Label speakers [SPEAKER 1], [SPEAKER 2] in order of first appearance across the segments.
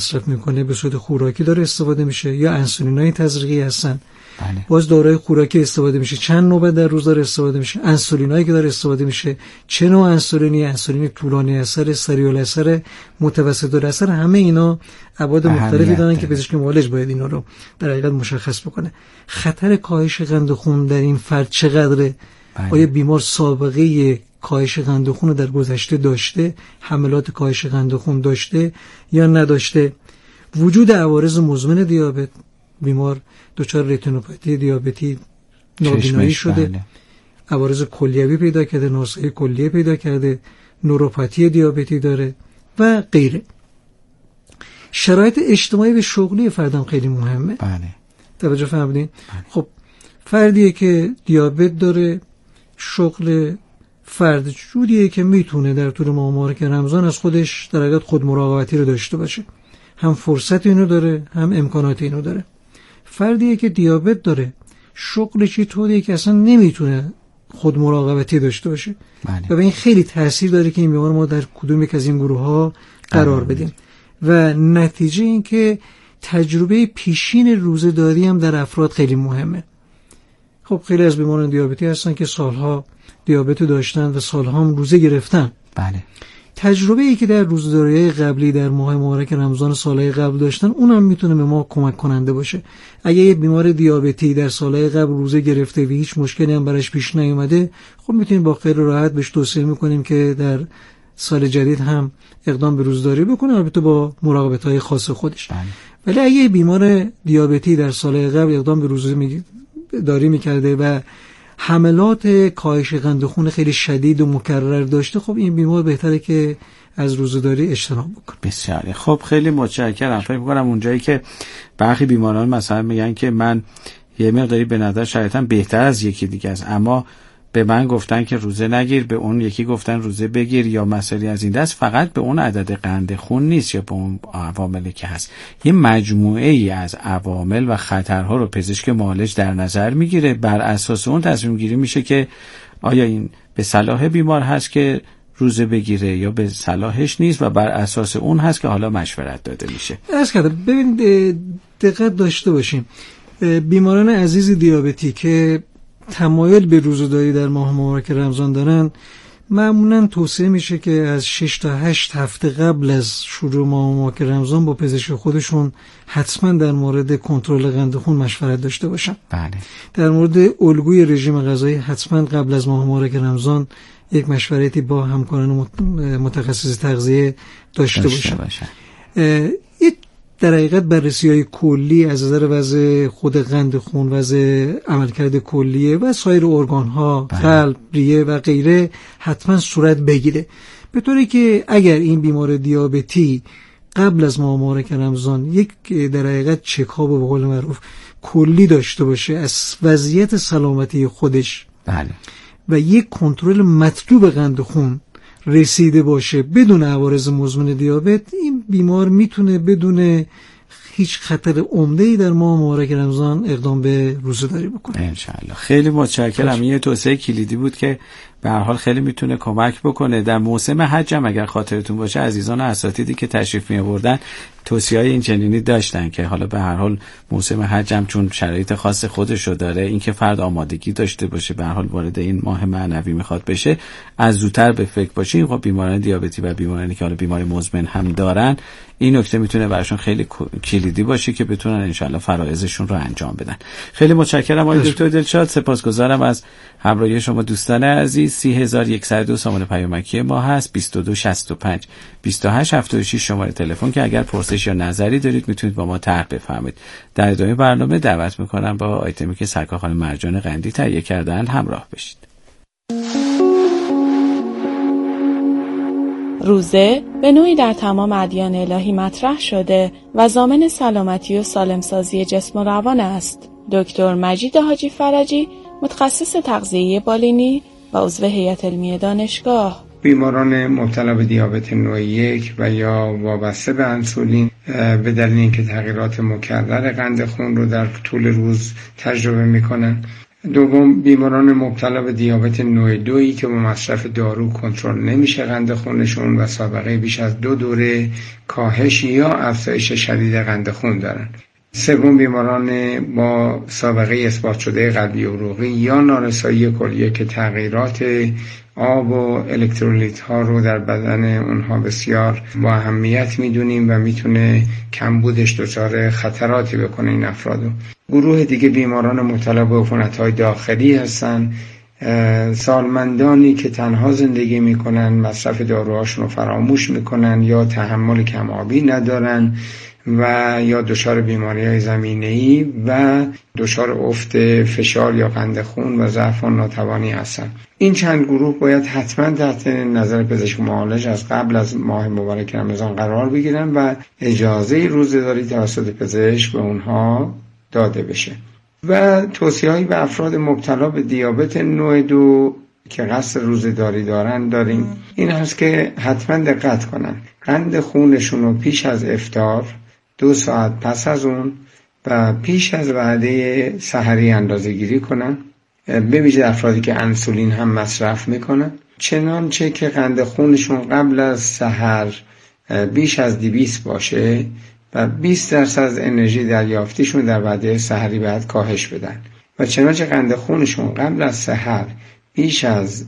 [SPEAKER 1] مصرف میکنه به صورت خوراکی داره استفاده میشه یا انسولینای تزریقی هستن.
[SPEAKER 2] بله.
[SPEAKER 1] باز داروهای خوراکی استفاده میشه، چند نوبت در روز داره استفاده میشه، انسولینایی که داره استفاده میشه، چه نوع انسولینی، انسولین طولانی اثر، سریع الاثر، متوسط الاثر، همه اینا ابعاد مختلفی دارن که پزشک معالج باید اینا رو در حقیقت مشخص بکنه. خطر کاهش قند خون در این فرد چقدره؟
[SPEAKER 2] بله.
[SPEAKER 1] آیا بیمار سابقه کاهش قند خون در گذشته داشته، حملات کاهش قند خون داشته یا نداشته؟ وجود عوارض مزمن دیابت، بیمار دچار رتینوپاتی دیابتی نابینایی شده،
[SPEAKER 2] بله.
[SPEAKER 1] عوارض کلیوی پیدا کرده، ناسایی کلیه پیدا کرده، نوروپاتی دیابتی داره و غیره. شرایط اجتماعی و شغلی فردم خیلی مهمه.
[SPEAKER 2] بله.
[SPEAKER 1] توجه فرمودین؟
[SPEAKER 2] بله.
[SPEAKER 1] خب فردیه که دیابت داره، شغل فرد جوریه که میتونه در طول ماه مبارک رمضان از خودش در حقیقت خود مراقبتی رو داشته باشه، هم فرصت اینو داره هم امکانات اینو داره. فردیه که دیابت داره، شغلش طوریه که اصلا نمیتونه خود مراقبتی داشته باشه.
[SPEAKER 2] بله.
[SPEAKER 1] و به این خیلی تاثیر داره که این بیمار ما در کدوم یک از این گروه ها قرار بدیم. و نتیجه این که تجربه پیشین روزه‌داری هم در افراد خیلی مهمه. خب خیلی از بیماران دیابتی هستن که سالها دیابت داشتن و سالها هم روزه گرفتن.
[SPEAKER 2] بله.
[SPEAKER 1] تجربه ای که در روزه‌داری‌های قبلی در ماه مبارک رمضان سالهای قبل داشتن، اونم میتونه به ما کمک کننده باشه. اگه یه بیمار دیابتی در سالهای قبل روزه گرفته و هیچ مشکلی هم براش پیش نیومده، خب میتونیم با خیال راحت بهش توصیه میکنیم که در سال جدید هم اقدام به روزداری بکنه، البته با مراقبت‌های خاص خودش.
[SPEAKER 2] بله.
[SPEAKER 1] ولی اگه بیمار دیابتی در سالهای قبل اقدام به روزداری میکرده و حملات کاهش قند خون خیلی شدید و مکرر داشته، خب این بیمار بهتره که از روزه‌داری اجتناب بکنه.
[SPEAKER 2] بسیار خب، خیلی متشکرم. فکر می‌کنم اونجایی که برخی بیماران مثلا میگن که من یه مقداری به نظر شرایطم بهتر از یکی دیگه است، اما به من گفتن که روزه نگیر، به اون یکی گفتن روزه بگیر، یا مسئله از این دست فقط به اون عدد قند خون نیست یا به اون عواملی که هست، یه مجموعه ای از عوامل و خطرها رو پزشک معالج در نظر میگیره. بر اساس اون تصمیم گیری میشه که آیا این به صلاح بیمار هست که روزه بگیره یا به صلاحش نیست، و بر اساس اون هست که حالا مشورت داده میشه.
[SPEAKER 1] ببین دقت داشته باشیم، بیماران عزیز دیابتی که تمایل به روزه‌داری در ماه مبارک رمضان دارن، معمولاً توصیه میشه که از 6 تا 8 هفته قبل از شروع ماه مبارک رمضان با پزشک خودشون حتما در مورد کنترل قند خون مشورت داشته باشن.
[SPEAKER 2] بله.
[SPEAKER 1] در مورد الگوی رژیم غذایی حتما قبل از ماه مبارک رمضان یک مشورتی با همکاران متخصص تغذیه داشته باشن. در حقیقت بررسی‌های کلی از نظر وضع خود قند خون، وضع عملکرد کلیه و سایر ارگان‌ها، قلب، ریه و غیره حتما صورت بگیره، به طوری که اگر این بیمار دیابتی قبل از ماه مبارک رمضان یک در حقیقت چکاپ به قول معروف کلی داشته باشه از وضعیت سلامتی خودش،
[SPEAKER 2] بله،
[SPEAKER 1] و یک کنترل مطلوب قند خون رسیده باشه بدون عوارض مزمن دیابت، این بیمار میتونه بدون هیچ خطر عمده‌ای در ماه مبارک رمضان اقدام به روزه‌داری بکنه.
[SPEAKER 2] انشالله. خیلی متشکرم. این توصیه کلیدی بود که به هر حال خیلی میتونه کمک بکنه. در موسم حج هم اگر خاطرتون باشه عزیزان و اساتیدی که تشریف می‌آوردن توصیه‌های این چنینی داشتن که حالا به هر حال موسم حج هم چون شرایط خاص خودشو داره، اینکه فرد آمادگی داشته باشه، به هر حال وارد این ماه معنوی میخواد بشه، از زودتر به فکر باشین. خب بیماران دیابتی و بیمارانی که حالا بیماری مزمن هم دارن، این نکته میتونه براشون خیلی کلیدی باشه که بتونن انشالله فرایضشون رو انجام بدن. خیلی متشکرم آقای دکتر دلشاد، سپاسگزارم از همراهی شما دوستان عزیز. 3102 سامانه پیامکی ما هست، 2265 2876 شماره تلفن که اگر پرسش یا نظری دارید میتونید با ما طرح بفرمایید. در ادامه برنامه دعوت میکنم با آیتمی که سرکار خانم مرجان قندی تهیه کردن همراه بشید.
[SPEAKER 3] روزه به نوعی در تمام ادیان الهی مطرح شده و ضامن سلامتی و سالمسازی جسم و روان است. دکتر مجید حاجی فرجی، متخصص تغذیه بالینی و عضو هیئت علمی دانشگاه.
[SPEAKER 4] بیماران مبتلا به دیابت نوع 1 و یا وابسته به انسولین به دلیل اینکه تغییرات مکرر قند خون رو در طول روز تجربه میکنن، دوم، بیماران مبتلا به دیابت نوع 2 که با مصرف دارو کنترل نمیشه قند خونشون و سابقه بیش از 2 دوره کاهش یا افزایش شدید قند خون دارن. سوم، بیماران با سابقه اثبات شده قلبی عروقی یا نارسایی کلیه که تغییرات آب و الکترولیت ها رو در بدن اونها بسیار با اهمیت میدونیم و میتونه کمبودش دچار خطراتی بکنه این افرادو. گروه دیگه بیماران مبتلا به عفونت‌های داخلی هستن، سالمندانی که تنها زندگی میکنن، مصرف داروهاشون رو فراموش میکنن یا تحمل کم‌آبی ندارن و یا دچار بیماری‌های زمینه‌ای و دچار افت فشار یا قند خون و ضعف و ناتوانی هستند. این چند گروه باید حتما تحت نظر پزشک معالج از قبل از ماه مبارک رمضان قرار بگیرن و اجازه روزه‌داری توسط پزشک به اونها داده بشه. و توصیه‌ای به افراد مبتلا به دیابت نوع 2 که قصد روزه‌داری داریم این هست که حتما دقت کنن، قند خونشون رو پیش از افطار 2 ساعت پس از اون و پیش از وعده سحری اندازه‌گیری کنن، به ویژه افرادی که انسولین هم مصرف میکنن، چنانچه که قند خونشون قبل از سحر بیش از 200 باشه و 20% از انرژی دریافتیشون در وعده سحری باید کاهش بدن و چنانچه قند خونشون قبل از سحر بیش از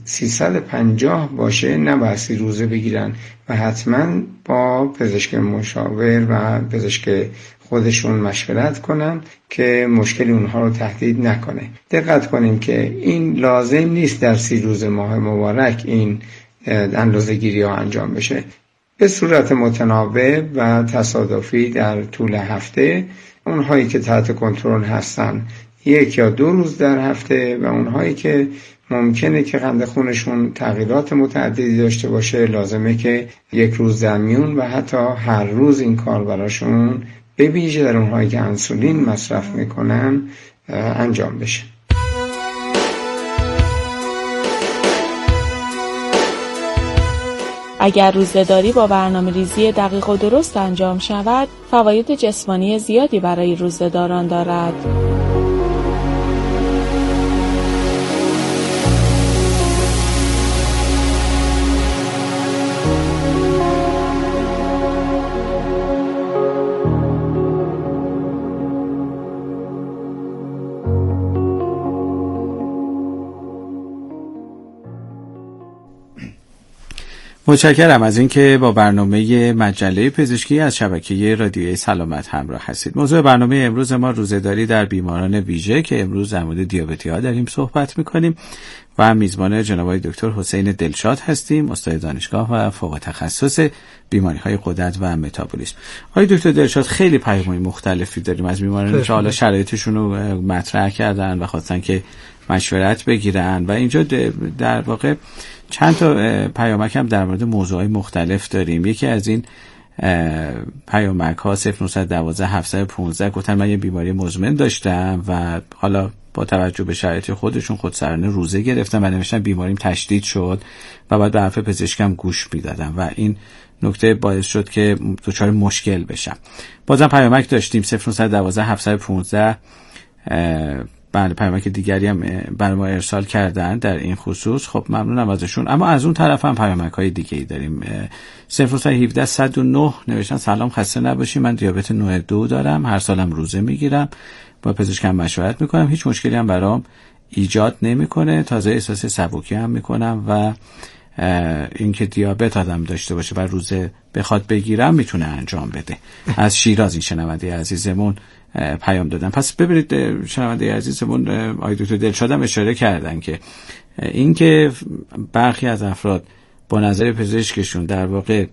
[SPEAKER 4] 350 باشه نباید روزه بگیرن و حتما با پزشک مشاور و پزشک خودشون مشورت کنن که مشکلی اونها رو تهدید نکنه. دقت کنیم که این لازم نیست در 30 روز ماه مبارک این اندازه‌گیری ها انجام بشه. به صورت متناوب و تصادفی در طول هفته، اونهایی که تحت کنترل هستن 1 یا 2 روز در هفته و اونهایی که ممکنه که قند خونشون تغییرات متعددی داشته باشه لازمه که 1 روز در میون و حتی هر روز این کار براشون به ویژه در اونهایی که انسولین مصرف میکنن انجام بشه.
[SPEAKER 3] اگر روزه‌داری با برنامه‌ریزی دقیق و درست انجام شود، فواید جسمانی زیادی برای روزه‌داران دارد.
[SPEAKER 2] متشکرم از اینکه با برنامه مجله پزشکی از شبکه رادیوی سلامت همراه هستید. موضوع برنامه امروز ما روزه‌داری در بیماران ویژه که امروز در مورد دیابتی‌ها داریم صحبت می‌کنیم و میزبان جناب آقای دکتر حسین دلشاد هستیم، استاد دانشگاه و فوق تخصص بیماری‌های غدد و متابولیسم. آقای دکتر دلشاد، خیلی پیام‌های مختلفی داریم از بیمارانی که حالا شرایطشون رو مطرح کردن و خواستن که مشورت بگیرن و اینجا در واقع چند تا پیامک هم در مورد موضوعات مختلف داریم. یکی از این پیامک ها 0912 715 گفتن من یه بیماری مزمن داشتم و حالا با توجه به شرایط خودشون خودسرانه روزه گرفتم و نوشتن بیماریم تشدید شد و بعد به حرف پزشکم گوش میدادم و این نکته باعث شد که دچار مشکل بشم. بازم پیامک داشتیم 0912 715 بله، پیامک دیگری هم برای ما ارسال کردن در این خصوص. خب ممنونم ازشون. اما از اون طرف هم پیامک های دیگه‌ای داریم. 0917 109 نوشتن سلام، خسته نباشی، من دیابت نوع 2 دارم، هر سالم روزه میگیرم، با پزشکم مشورت میکنم، هیچ مشکلی هم برام ایجاد نمیکنه، تازه احساس سبکی هم میکنم و اینکه دیابت آدم داشته باشه و روزه بخواد بگیرم میتونه انجام بده. از شیراز این شنونده عزیزمون پیام دادن. پس ببینید شنونده عزیزمون آقای دکتر دلشادم اشاره کردن که اینکه برخی از افراد با نظر پزشکشون در واقع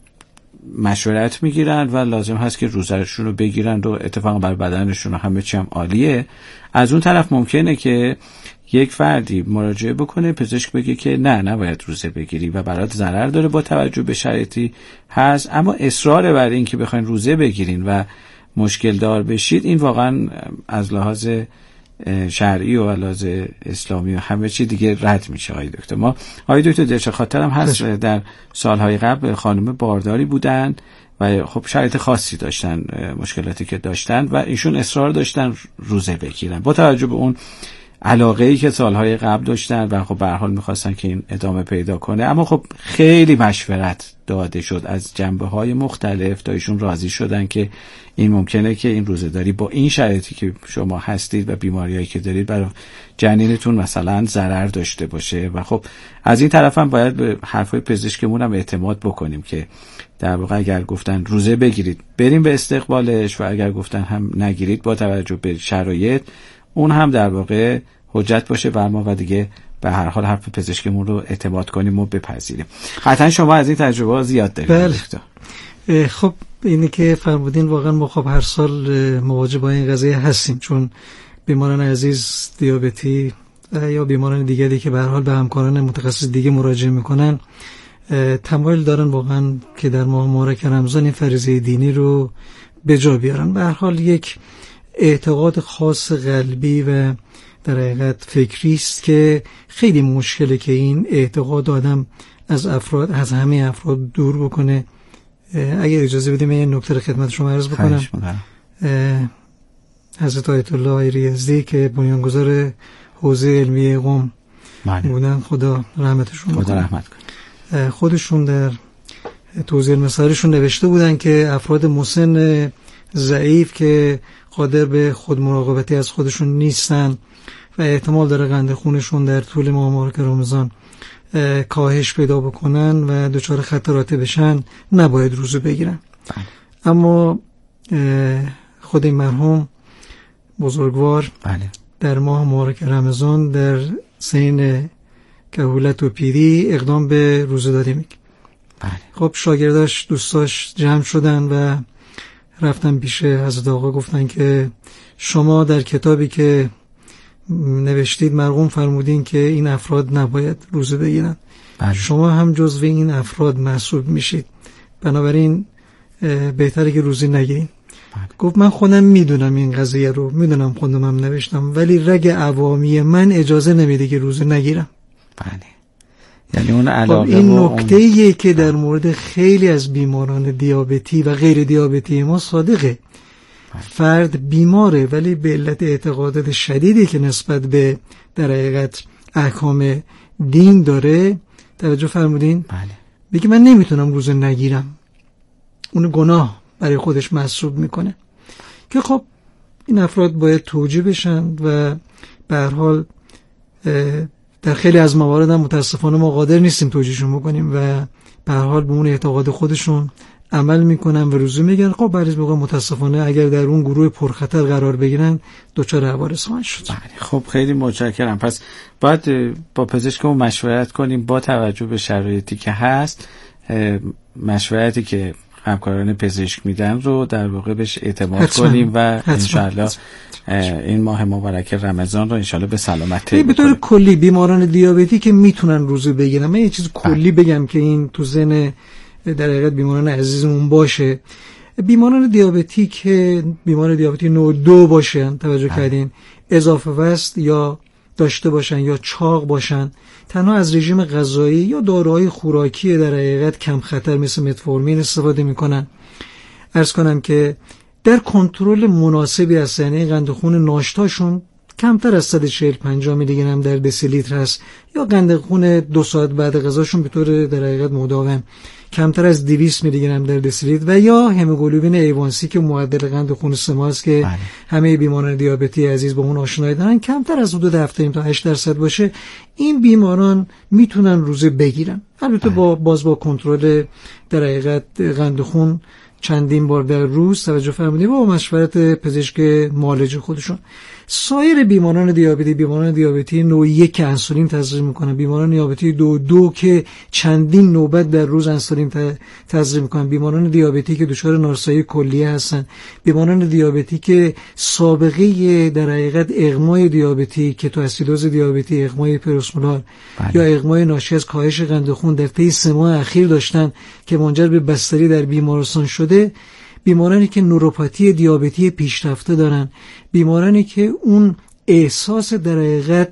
[SPEAKER 2] مشورت میگیرن و لازم هست که روزه‌شون رو بگیرن و اتفاقا بر بدنشون همه چی هم عالیه. از اون طرف ممکنه که یک فردی مراجعه بکنه، پزشک بگه که نه نباید روزه بگیری و برات ضرر داره با توجه به شرایطی هست، اما اصرار بر این که بخواین روزه بگیرین و مشکل دار بشید، این واقعا از لحاظ شرعی و لحاظ اسلامی و همه چی دیگه رد میشه. آقای دکتر، ما آقای دکتر درش خاطرم هست در سالهای قبل خانم بارداری بودن و خب شرایط خاصی داشتن، مشکلاتی که داشتن و ایشون اصرار داشتن روزه بگیرن. با توجه به اون علاقه‌ای که سالهای قبل داشتن و خب به هر حال می‌خواستن که این ادامه پیدا کنه. اما خب خیلی مشورت داده شد از جنبه‌های مختلف تا ایشون راضی شدن که این ممکنه که این روزه‌داری با این شرایطی که شما هستید و بیماریایی که دارید برای جنینتون مثلا ضرر داشته باشه. و خب از این طرف هم باید به حرفای پزشکمون هم اعتماد بکنیم که در واقع اگر گفتن روزه بگیرید بریم به استقبالش و اگر گفتن هم نگیرید با توجه به شرایط اون هم در واقع حجت باشه بر ما و دیگه به هر حال حرف پزشکمون رو اعتماد کنیم و بپذیریم. قطعا شما از این تجربه زیاد دارید.
[SPEAKER 1] بله. خب اینی که فرمودین واقعا ما خب هر سال مواجه با این قضیه هستیم، چون بیماران عزیز دیابتی یا بیماران دیگری که به هر حال به همکاران متخصص دیگه مراجعه میکنن تمایل دارن واقعا که در ماه مبارک رمضان این فریضه دینی رو به جا بیارن. به هر حال یک اعتقاد خاص قلبی و در حقیقت فکری است که خیلی مشکله که این اعتقاد آدم از همه افراد دور بکنه. اگر اجازه بدیم یه نکته خدمت شما عرض بکنم. حضرت آیت الله ریاضی که بنیانگذار حوزه علمی قم بودن، خدا رحمتشون
[SPEAKER 2] خدا رحمت کنه،
[SPEAKER 1] خودشون در توضیح مسائلشون نوشته بودن که افراد مسن ضعیف که قادر به خود مراقبتی از خودشون نیستن و احتمال داره قند خونشون در طول ماه مبارک رمضان کاهش پیدا بکنن و دچار خطراتی بشن نباید روزه بگیرن. اما خود این مرحوم بزرگوار در ماه مبارک رمضان در سین کهولت و پیری اقدام به روزه‌داری میکنه. خب شاگرداش دوستاش جمع شدن و رفتن پیش حضرت آقا، گفتن که شما در کتابی که نوشتید مرقوم فرمودین که این افراد نباید روزه بگیرن، شما هم جزو این افراد محسوب میشید، بنابراین بهتره که روزه نگیرین. گفت من خودم میدونم این قضیه رو، میدونم خودم هم نوشتم، ولی رگ عوامی من اجازه نمیده که روزه نگیرم.
[SPEAKER 2] یعنی اون علاقه
[SPEAKER 1] خب این نکته‌ایه که در مورد خیلی از بیماران دیابتی و غیر دیابتی ما صادقه. فرد بیماره ولی به علت اعتقادات شدیدی که نسبت به در حقیقت احکام دین داره، توجه فرمودین؟ بگه من نمیتونم روزه نگیرم، اون گناه برای خودش محسوب میکنه که خب این افراد باید توجیه بشن و به هر حال در خیلی از موارد هم متاسفانه ما قادر نیستیم توجیهشون بکنیم و به هر حال به اون اعتقاد خودشون عمل میکنن و روزه میگن. خب بعضی موقع متاسفانه اگر در اون گروه پرخطر قرار بگیرن دچار حوادث خواهند شد.
[SPEAKER 2] خب خیلی متشکرم. پس باید با پزشکمون مشورت کنیم با توجه به شرایطی که هست، مشورتی که همکاران پزشک میدن رو در واقع بهش اعتماد کنیم و انشاءالله این ماه مبارک رمضان رو انشاءالله به سلامت طی
[SPEAKER 1] به طور کلی بیماران دیابتی که میتونن روزه بگیرن، من یه چیز کلی بگم که این تو ذهن در حقیقت بیماران عزیزمون باشه. بیماران دیابتی که بیمار دیابتی نوع 2 باشن، توجه کردین، اضافه وزن یا داشته باشن یا چاق باشن، تنها از رژیم غذایی یا داروهای خوراکی در حقیقت کم خطر مثل متفورمین استفاده میکنن. عرض کنم که در کنترل مناسبی از یعنی قند خون ناشتاشون کمتر از 140-150 میلی گرم در دسیلیتر هست، یا قند خون 2 ساعت بعد غذاشون به طور در حقیقت مداوم کمتر از 200 میلی گرم در دسیلیتر، و یا هموگلوبین A1C که معدل قند خون 3 ماه است که همه بیماران دیابتی عزیز با اون آشنایی دارن، کمتر از حدود 7 تا 8% باشه. این بیماران میتونن روزه بگیرن، البته با کنترل در حقیقت قند خون چندین بار در روز، توجه فرمودید، با مشورت پزشک معالج خودشون. سایر بیماران دیابتی نوع 1 که انسولین تزریق میکنن، بیماران دیابتی 2 که چندین نوبت در روز انسولین تزریق میکنن، بیماران دیابتی که دچار نارسایی کلیه هستن، بیماران دیابتی که سابقه در حقیقت اغمای دیابتی که تو اسیدوز دیابتی، اغمای پروسمولار یا اغمای ناشی از کاهش قند خون در طی 3 ماه اخیر داشتن که منجر به بستری در بیمارستان شده، بیمارانی که نوروپاتی دیابتی پیشرفته دارن، بیمارانی که اون احساس در حقیقت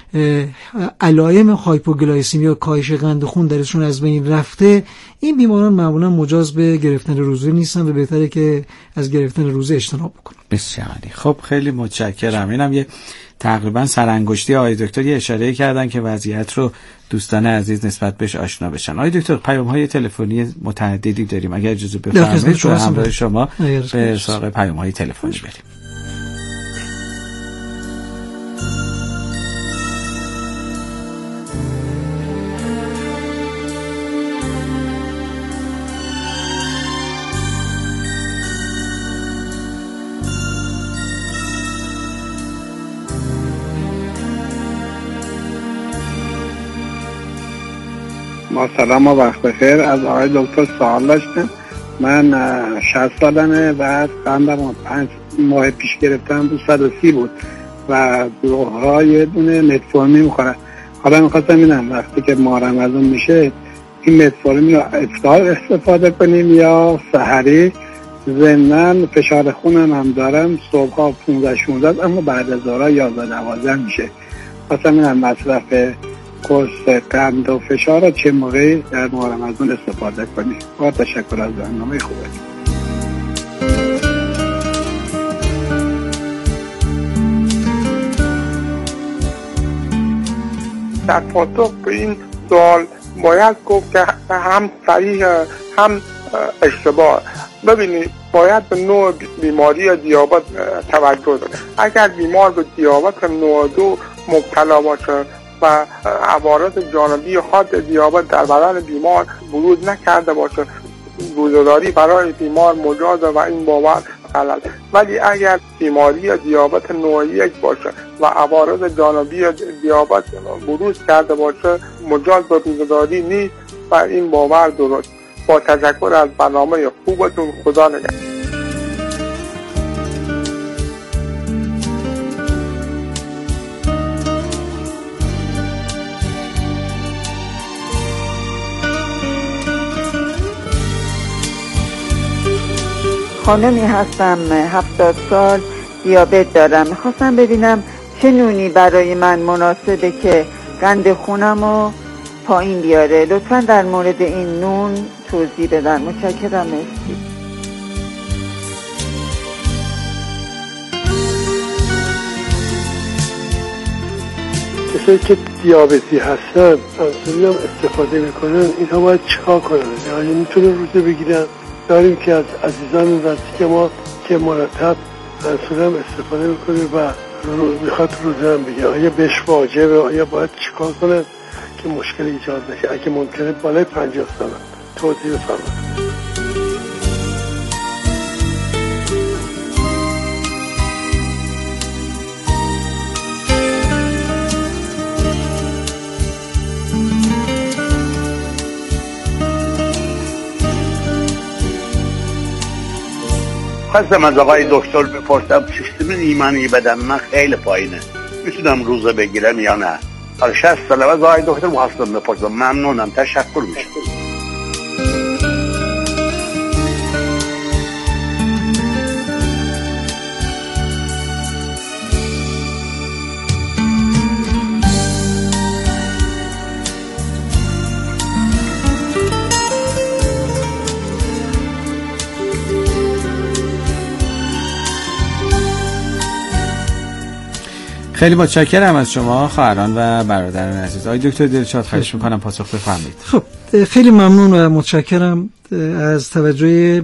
[SPEAKER 1] علائم هایپوگلایسمی یا کاهش قند خون درشون از بین رفته، این بیماران معمولا مجاز به گرفتن روزه نیستن و بهتره که از گرفتن روزه اجتناب بکنن.
[SPEAKER 2] بسیار عالی. خب خیلی متشکرم. اینم یه تقریبا سرانگشتی آقای دکتر یه اشاره کردن که وضعیت رو دوستان عزیز نسبت بهش آشنا بشن. آقای دکتر پیام‌های تلفنی متعددی داریم، اگر اجازه بفرمایید به همراه شما به سراغ پیام‌های تلفنی بریم.
[SPEAKER 5] ما سلام و وقت بخیر. از آقای دکتر سوال داشتم. من 60 سالمه و قندم 5 ماه پیش گرفتم 230 بود و دوها یه دونه متفورمین میخورم. حالا میخواستم ببینم وقتی که ماه رمضان میشه این متفورمین رو افطار استفاده کنیم یا سحری؟ ضمناً فشار خونم هم دارم، صبحها 15-16 اما بعد از ظهر 11-12 میشه. خواستم ببینم مصرف قرص قند و فشار را چه موقعی در ماه رمضان استفاده کنیم. با تشکر از برنامه خوبه.
[SPEAKER 6] در پاسخ به این سوال باید گفت که هم صحیح هم اشتباه. ببینید باید به نوع بیماری دیابت توجه داریم. اگر بیمار به دیابت نوع 2 مبتلا باشه و عوارض جانبی حاد دیابت در بدن بیمار بروز نکرده باشه، روزه‌داری برای بیمار مجازه و این باور غلط. ولی اگر بیماری دیابت نوع 1 باشه و عوارض جانبی دیابت بروز کرده باشه، مجاز به روزه‌داری نیست و این باور درست. با تشکر از برنامه خوبتون. خدا نگهدار.
[SPEAKER 7] خانمی هستم 70 سال، دیابت دارم. میخواستم ببینم چه نونی برای من مناسبه که قند خونم رو پایین بیاره. لطفا در مورد این نون توضیح بدن. متشکرم. مرسی.
[SPEAKER 8] کسایی که دیابتی هستن انسولین هم استفاده میکنن، اینها باید چیکار کنن؟ یعنی میتونه روزه بگیرن؟ داریم که از عزیزان نزدیک ما که مرتب انسولین هم استفاده میکنه و میخواد روزه هم بگیره، آیا بهش واجبه؟ آیا باید چیکار کنن که مشکل ایجاد نشه؟ اگه ممکنه بالای 50 سال توضیح بفرمایید.
[SPEAKER 9] خواستم از آقای دکتر بپرسم سیستم ایمنی بدن من خیلی پایینه، میتونم روزه بگیرم یا نه؟ 60 ساله از آقای دکتر خواستم بپرسم. ممنونم. تشکر میشم.
[SPEAKER 2] خیلی متشکرم از شما خواهران و برادران عزیز. آقای دکتر دلشاد خواهش میکنم پاسخ بفرمایید.
[SPEAKER 1] خب خیلی ممنون و متشکرم از توجه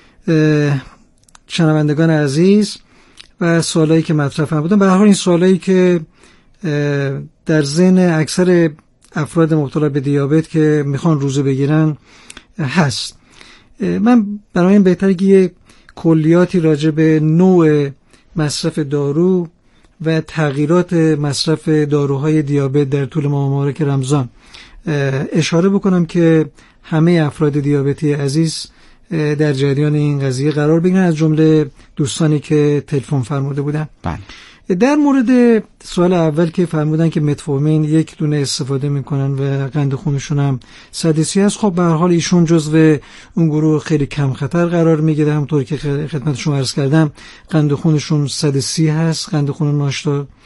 [SPEAKER 1] شنوندگان عزیز و سوالایی که مطرح بودن. به هر حال این سوالایی که در ذهن اکثر افراد مبتلا به دیابت که میخوان روزه بگیرن هست. من برای این بهتره که یه کلیاتی راجع به نوع مصرف دارو و تغییرات مصرف داروهای دیابت در طول ماه مبارک رمضان اشاره بکنم که همه افراد دیابتی عزیز در جریان این قضیه قرار بگیرن، از جمله دوستانی که تلفن فرموده بودن.
[SPEAKER 2] بله.
[SPEAKER 1] در مورد سوال اول که فرمودن که متفورمین یک دونه استفاده میکنن و قند خونشون هم 130 هست، خب به هر حال ایشون جزو اون گروه خیلی کم خطر قرار میگیره. همونطور که خدمت شما عرض کردم قند خونشون 130 هست، قند خون ناشتا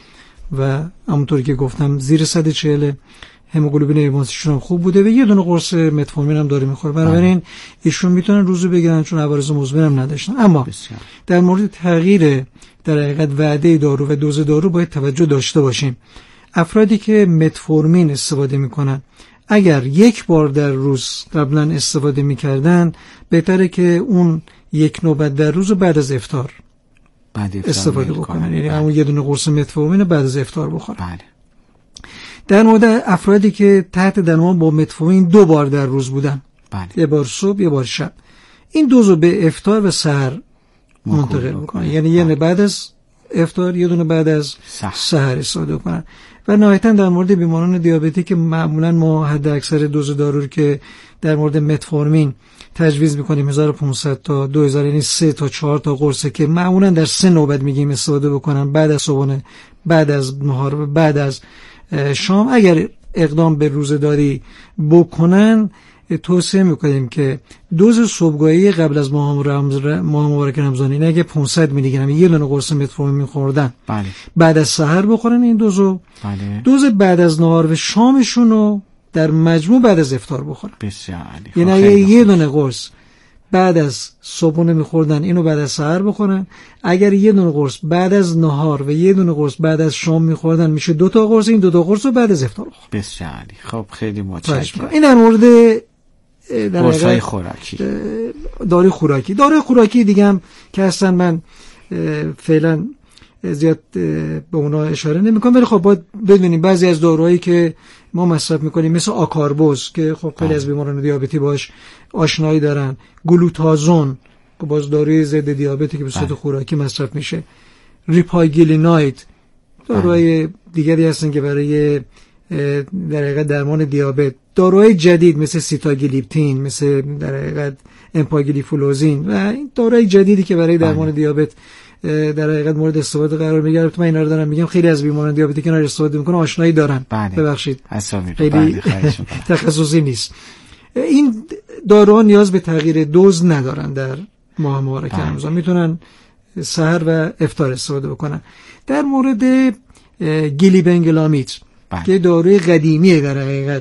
[SPEAKER 1] و همونطور که گفتم زیر 140 هموگلوبین ایوانسیشون هم خوب بوده و یه دونه قرص متفورمین هم داره میخوره. بنابراین ایشون میتونن روزو بگیرن چون عوارض مزمن هم نداشتن. اما در مورد تغییر در حقیقت وعده دارو و دوز دارو باید توجه داشته باشیم. افرادی که متفورمین استفاده میکنن اگر یک بار در روز قبلا استفاده میکردن بهتره که اون یک نوبت در روز بعد از افطار استفاده بکنن، یعنی همون یه دونه قرص متفورمین بعد از افطار بخورن. بله. در مورد افرادی که تحت درمان با متفورمین 2 بار در روز بودن، بله. یه بار صبح یه بار شب، این دوزو به افطار و سحر منتقل بکنن، یعنی یه بعد از افطار یه دونه بعد از سحر استفاده کنن. و نهایتا در مورد بیماران دیابتی که معمولا ما حد اکثر دوز دارو که در مورد متفورمین تجویز میکنیم 1500 تا 2000، یعنی 3 تا 4 تا قرصه که معمولا در 3 نوبت میگیم استفاده بکنن، بعد از صبحانه، بعد از نهار و بعد از شام. اگر اقدام به روزه‌داری بکنن توصیه میکنیم که دوز صبحگاهی قبل از ماه مبارک رمضان، این اگه 500 میلی گرم یه دونه قرص متفورمین خوردن، بله. بعد از سحر بخورن این دوزو، بله. دوز بعد از نهار و شامشون رو در مجموع بعد از افطار بخورن.
[SPEAKER 2] بسیار عالی.
[SPEAKER 1] یعنی اگه یه دونه قرص بعد از صبحونه میخوردن اینو بعد از سحر بخورن، اگر یه دونه قرص بعد از نهار و یه دونه قرص بعد از شام میخوردن میشه 2 تا قرص، این 2 تا قرص رو بعد از افطار بخورن.
[SPEAKER 2] بسیار عالی. خب خیلی متشکرم.
[SPEAKER 1] این در مورد
[SPEAKER 2] قرصای خوراکی،
[SPEAKER 1] داروی خوراکی دیگه هم که اصلا من فعلا زیاد به اونا اشاره نمی‌کنم، ولی خب باید بدونیم بعضی از داروهایی که ما مصرف می‌کنیم مثل آکاربوز که خب خیلی از بیماران دیابتی باش آشنایی دارن، گلوتازون که باز داروی ضد دیابتی که به صورت خوراکی مصرف میشه، ریپاگلیناید، داروهای دیگری هستن که برای در حقیقت درمان دیابت، داروهای جدید مثل سیتاگلیپتین، مثل در حقیقت امپاگلیفولوزین و این داروهای جدیدی که برای درمان دیابت در حقیقت مورد استفاده قرار میگیره. من اینا رو دارم میگم، خیلی از بیماران دیابتی که اینا رو استفاده میکنن آشنایی دارن. ببخشید خیلی تخصصی نیست. این داروها نیاز به تغییر دوز ندارن در ماه مبارک رمضان، میتونن سحر و افطار استفاده بکنن. در مورد گلیبنگلامید که داروی قدیمیه در حقیقت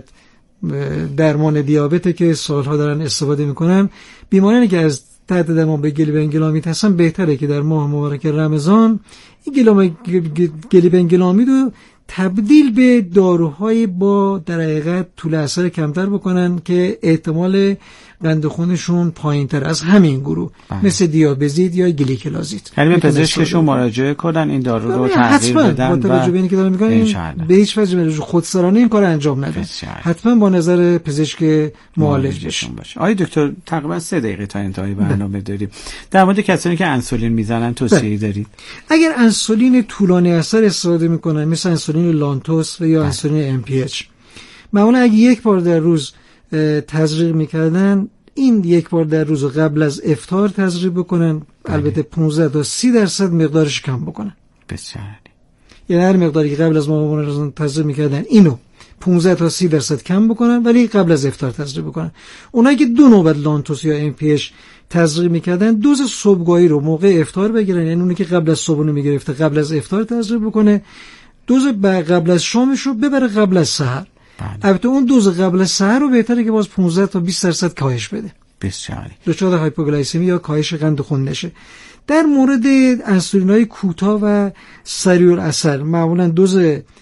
[SPEAKER 1] درمان دیابته که سالها دارن استفاده میکنن، بیمارانی که از تحت درمان به گلیبنگلامید هستن بهتره که در ماه مبارک رمضان این گلیبنگلامید رو تبدیل به داروهای با در حقیقت طول اثر کمتر بکنن که احتمال قند خونشون پایین‌تر از همین گروه مثل دیابزید یا گلیکلازید.
[SPEAKER 2] یعنی به پزشکشون مراجعه کنن این دارو رو تغییر بدن
[SPEAKER 1] با توجه به اینکه دارن میگن به هیچ وجه خودسرانه این کار انجام ندن، حتما با نظر پزشک معالج بشن.
[SPEAKER 2] آقای دکتر تقریبا 3 دقیقه تا انتهای برنامه داریم. در مورد کسانی که انسولین میزنن توصیه‌ای دارید؟
[SPEAKER 1] اگر انسولین طولانی اثر استفاده میکنن مثل انسولین لانتوس و یا انسولین MPH، معمولا اگه یک بار در روز تزریق میکردن این یک بار در روز قبل از افطار تزریق بکنن، البته 15 تا 30% مقدارش کم بکنن.
[SPEAKER 2] بسیار.
[SPEAKER 1] یعنی هر مقداری که قبل از ماه تزریق میکردن اینو 15 تا 30% کم بکنن ولی قبل از افطار تزریق بکنن. اونایی که 2 نوبت لانتوس یا MPH تزریق میکردن دوز صبحگاهی رو موقع افطار بگیرن، یعنی اونی که قبل از صبحونه میگرفته قبل از افطار تزریق بکنه، دوز قبل از شامش رو ببره قبل از سحر. البته اون دوز قبل از سحر رو بهتره که باز 15 تا 20% کاهش بده.
[SPEAKER 2] بسیار.
[SPEAKER 1] دچار هایپوگلایسمی یا کاهش قند خون نشه. در مورد انسولین‌های کوتاه و سریع الاثر معمولا دوز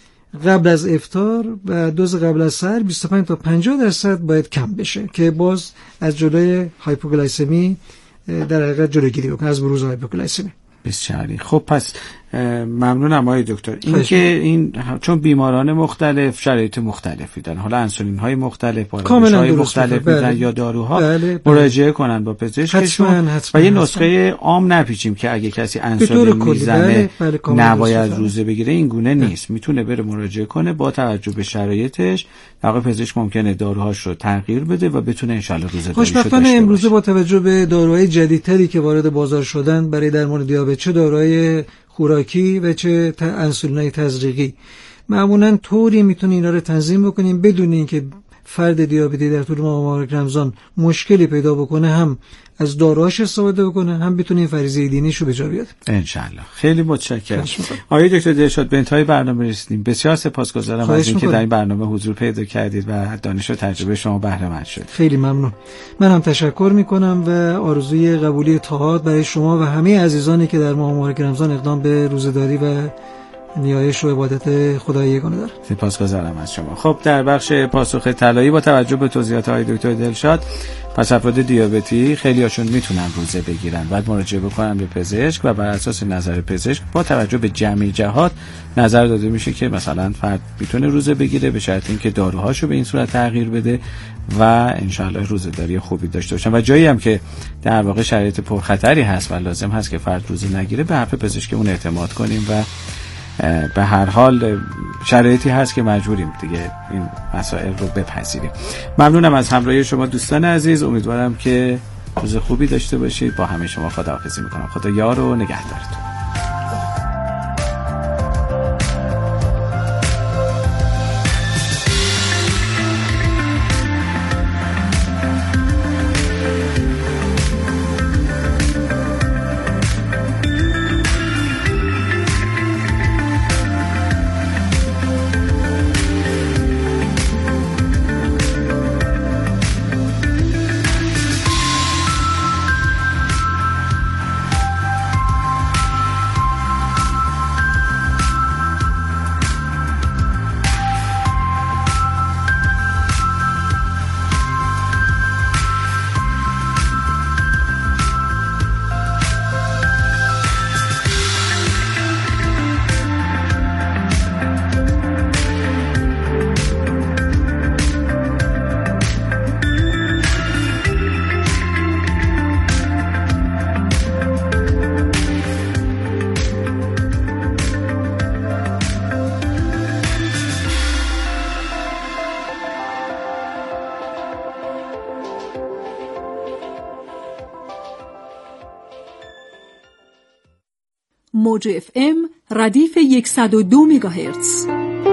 [SPEAKER 1] قبل از افطار و دوز قبل از سحر 25 تا 50% باید کم بشه که باز از جلوی هایپوگلایسمی در حقیقت جلوگیری بکنه، از بروز هایپوگلایسمی.
[SPEAKER 2] بسیاری. خب پس ممنونم آقای دکتر. این چون بیماران مختلف شرایط مختلفی دارن، حالا انسولین های مختلف، پارامترهای مختلف میدن یا داروها، مراجعه کنن با پزشکشون و یه نسخه عام نپیچیم که اگه کسی انسولین میزنه نباید روزه بگیره، این گونه نیست. میتونه بره مراجعه کنه با توجه به شرایطش، آقای پزشک ممکنه داروهاش رو تغییر بده و بتونه ان شاء الله روزه داری شده.
[SPEAKER 1] خوشبختانه امروزه با توجه به داروهای جدیدتری که وارد بازار شدن برای درمان دیابت، چه داروهای خوراکی و چه انسولینای تزریقی، معمولا طوری میتونیم اینا رو تنظیم بکنیم بدون اینکه فرد دیابتی در طول ماه مبارک رمضان مشکلی پیدا بکنه، هم از داروهاش استفاده بکنه، هم بتونه این فریضه دینیشو به جا بیاره ان
[SPEAKER 2] شاءالله. خیلی متشکرم. آقای دکتر دلشاد، به انتهای برنامه رسیدیم. بسیار سپاسگزارم از اینکه در این برنامه حضور پیدا کردید و دانش و تجربه شما بهره مند شد.
[SPEAKER 1] خیلی ممنون. من هم تشکر میکنم و آرزوی قبولی طاعات برای شما و همه عزیزانی که در ماه مبارک رمضان اقدام به روزه‌داری و نیایش و عبادت خدای یگانه دارم.
[SPEAKER 2] سپاسگزارم از شما. خب در بخش پاسخ طلایی با توجه به توضیحات های دکتر دلشاد، پس افراد دیابتی خیلی هاشون میتونن روزه بگیرن، بعد مراجعه بکنن به پزشک و بر اساس نظر پزشک با توجه به جمعی جهات نظر داده میشه که مثلا فرد میتونه روزه بگیره به شرط اینکه داروهاشو به این صورت تغییر بده و انشالله روزه‌داری خوبی داشته باشن. و جایی هم که در واقع شرایط پرخطری هست و لازم هست که فرد روزه نگیره، به حرف پزشکمون اعتماد کنیم و به هر حال شرایطی هست که مجبوریم دیگه این مسائل رو بپذیریم. ممنونم از همراهی شما دوستان عزیز. امیدوارم که روز خوبی داشته باشید. با همه شما خداحافظی میکنم. خدا یار و نگهدارتون.
[SPEAKER 10] موج FM ردیف 102 مگاهرتز.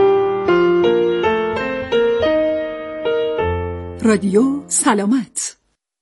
[SPEAKER 10] رادیو سلامت.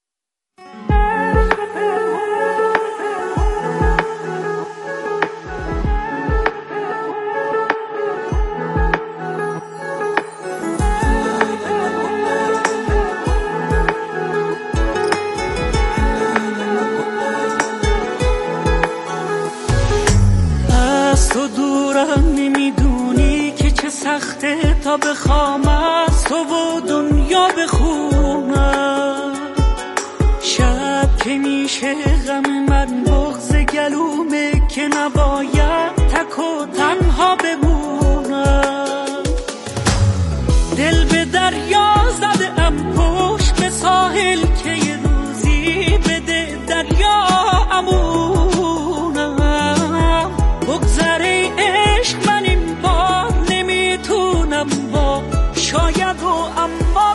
[SPEAKER 11] سخته تا بخوام از تو و دنیا بخونم، شب که میشه غم من بغض گلومه که نباید تک و تنها بمونم. دل به دریا زده ام پشت به ساحل که یه روزی بده دریا امونم. بگذره عشق من این بار با شاید و اما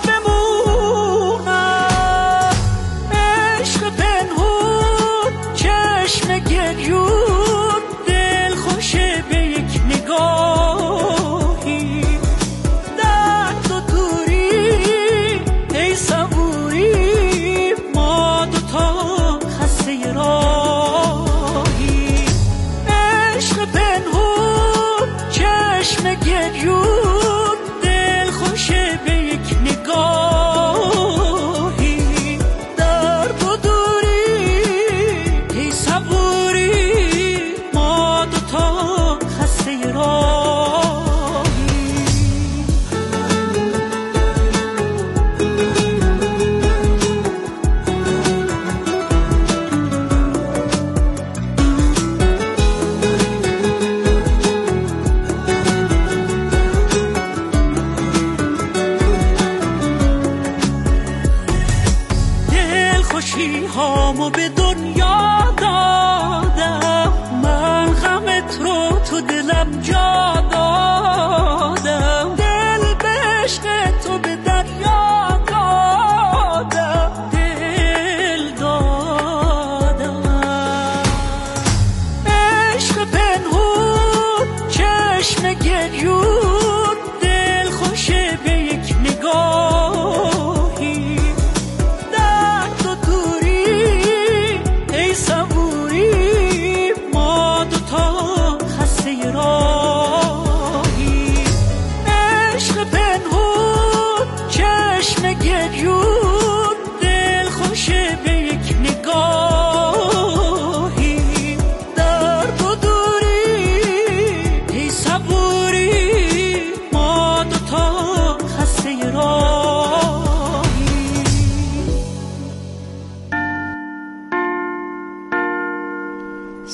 [SPEAKER 11] بمونم. عشق پنهون چشم گریون دل خوشه به یک نگاهی، درد و دوری ای صبوری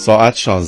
[SPEAKER 12] ساعت 16